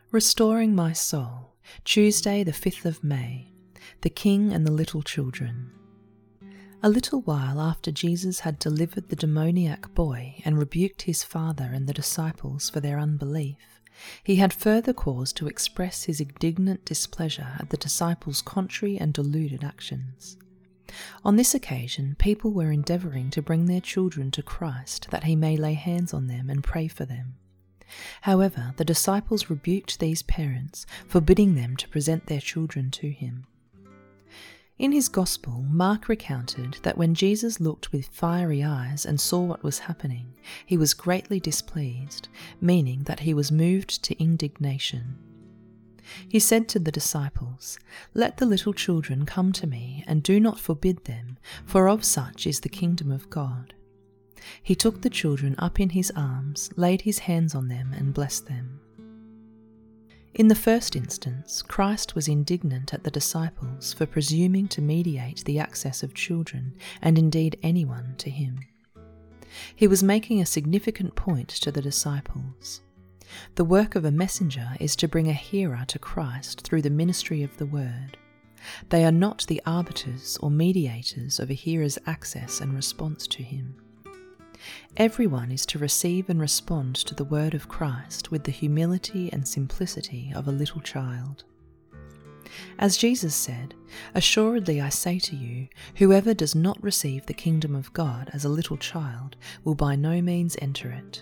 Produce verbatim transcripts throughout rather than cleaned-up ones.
Restoring My Soul, Tuesday the fifth of May, The King and the Little Children. A little while after Jesus had delivered the demoniac boy and rebuked his father and the disciples for their unbelief, he had further cause to express his indignant displeasure at the disciples' contrary and deluded actions. On this occasion, people were endeavouring to bring their children to Christ that he may lay hands on them and pray for them. However, the disciples rebuked these parents, forbidding them to present their children to him. In his Gospel, Mark recounted that when Jesus looked with fiery eyes and saw what was happening, he was greatly displeased, meaning that he was moved to indignation. He said to the disciples, "Let the little children come to me, and do not forbid them, for of such is the kingdom of God." He took the children up in his arms, laid his hands on them, and blessed them. In the first instance, Christ was indignant at the disciples for presuming to mediate the access of children, and indeed anyone, to him. He was making a significant point to the disciples. The work of a messenger is to bring a hearer to Christ through the ministry of the word. They are not the arbiters or mediators of a hearer's access and response to him. Everyone is to receive and respond to the word of Christ with the humility and simplicity of a little child. As Jesus said, "Assuredly I say to you, whoever does not receive the kingdom of God as a little child will by no means enter it."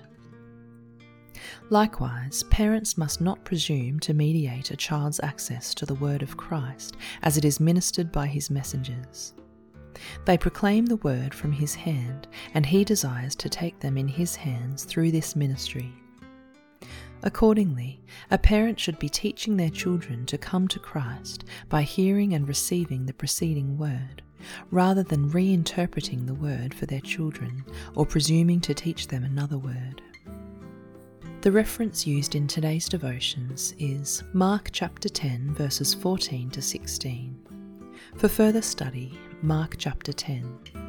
Likewise, parents must not presume to mediate a child's access to the word of Christ as it is ministered by his messengers. They proclaim the word from his hand, and he desires to take them in his hands through this ministry. Accordingly, a parent should be teaching their children to come to Christ by hearing and receiving the preceding word, rather than reinterpreting the word for their children or presuming to teach them another word. The reference used in today's devotions is Mark chapter ten, verses fourteen to sixteen. For further study, Mark chapter ten.